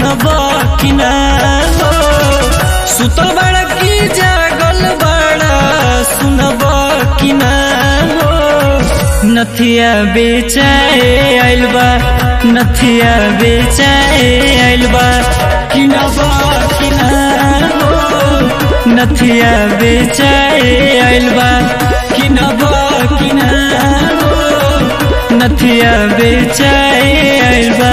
सुनबा कि ना हो सुतल बड़ा की जागल बड़ा सुनबा कि ना हो नथिया बेचाए आइल बा नथिया बेचाए आइल बा किनबा कि ना हो नथिया बेचाए आइल बा किनबा कि ना हो नथिया बेचाए आइल बा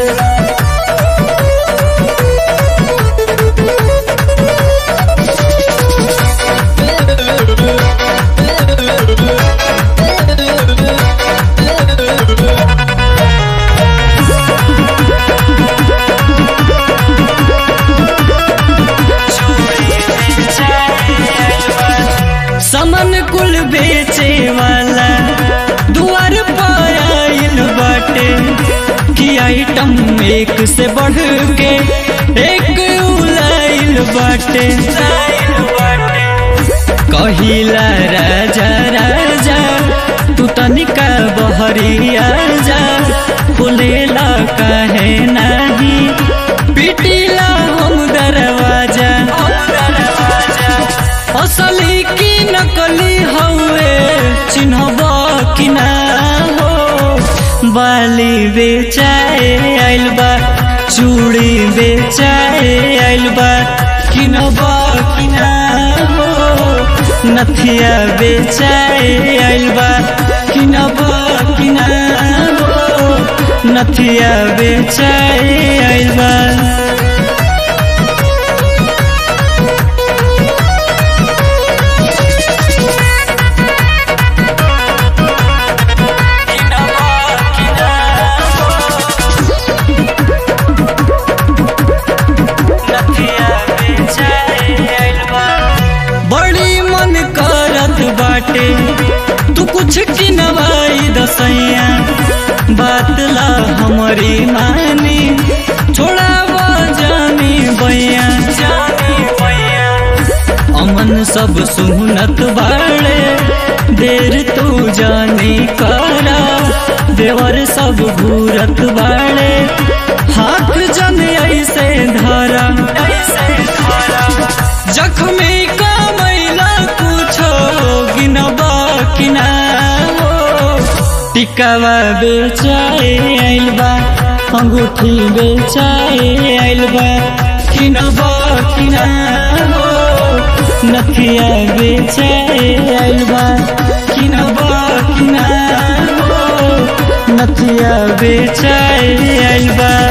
समन कुल बेचे वाला दुआर पर आइल बाटे कि आइटम एक से बढ़ के एक उलाइल बाटे कहिला राजा राजा तू तनिका बहरिया जा खुलेला काहे नाही पिटीला हम दरवाजा असली की नकली हवे चिन्हबा कि ना हो बाली बेचाए आइल बा चूड़ी बेचाए आइल बा किनबा कि ना हो नथिया बेचाए आइल बा किनबा कि ना हो नथिया बेचाए आइल बा बाटे तू कुछ किनवाई दसैया बात ला हमारी मानी छोड़ा जानी बैया अमन सब सुनत बाड़े देर तू जानी करा देवर सब घूरत बाड़े हाथ जन ऐसे धरा जख्मी का मैला कुछो गिनबा कि ना हो टिकावा बेचाए आइल बा अंगूठी बेचाए आइल बा किनबा कि ना हो नथिया बेचाए आइल बा किनबा कि ना हो नथिया बेचाए आइल बा।